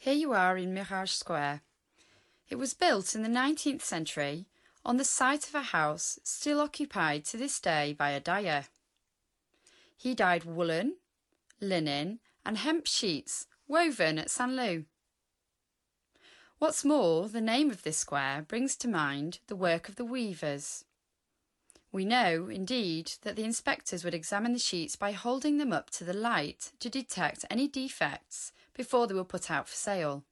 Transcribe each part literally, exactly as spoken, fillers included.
Here you are in Mirage Square. It was built in the nineteenth century on the site of a house still occupied to this day by a dyer. He dyed woolen, linen and hemp sheets woven at Saint-Lô. What's more, the name of this square brings to mind the work of the weavers. We know, indeed, that the inspectors would examine the sheets by holding them up to the light to detect any defects before they were put out for sale.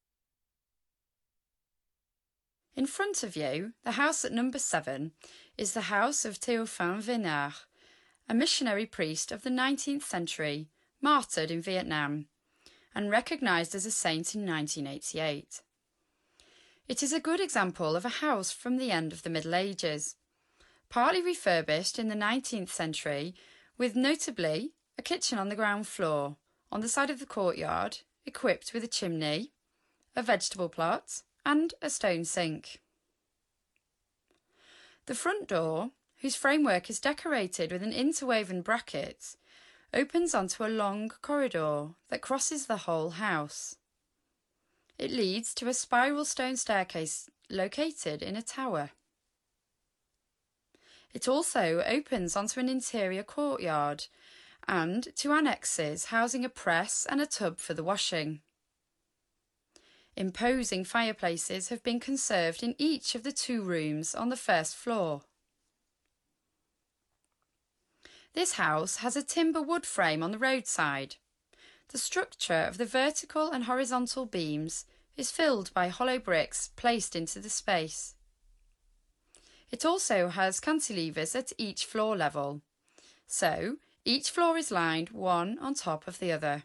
In front of you, the house at number seven is the house of Théophane Vénard, a missionary priest of the nineteenth century, martyred in Vietnam, and recognised as a saint in nineteen eighty-eight. It is a good example of a house from the end of the Middle Ages, partly refurbished in the nineteenth century, with notably a kitchen on the ground floor, on the side of the courtyard, equipped with a chimney, a vegetable plot, and a stone sink. The front door, whose framework is decorated with an interwoven bracket, opens onto a long corridor that crosses the whole house. It leads to a spiral stone staircase located in a tower. It also opens onto an interior courtyard and to annexes housing a press and a tub for the washing. Imposing fireplaces have been conserved in each of the two rooms on the first floor. This house has a timber wood frame on the roadside. The structure of the vertical and horizontal beams is filled by hollow bricks placed into the space. It also has cantilevers at each floor level, so each floor is lined one on top of the other.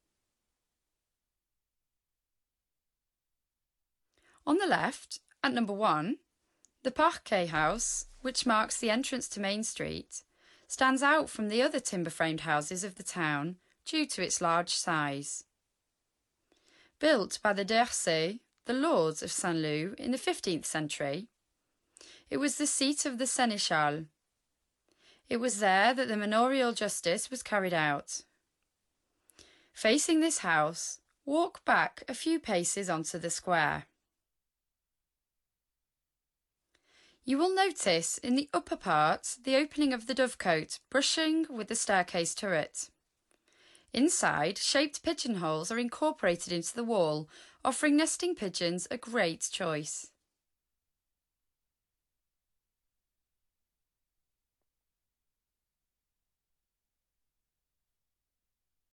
On the left, at number one, the Parquet House, which marks the entrance to Main Street, stands out from the other timber-framed houses of the town due to its large size. Built by the D'Orsay, the lords of Saint-Lô, in the fifteenth century, it was the seat of the Seneschal. It was there that the manorial justice was carried out. Facing this house, walk back a few paces onto the square. You will notice in the upper part the opening of the dovecote brushing with the staircase turret. Inside, shaped pigeonholes are incorporated into the wall, offering nesting pigeons a great choice.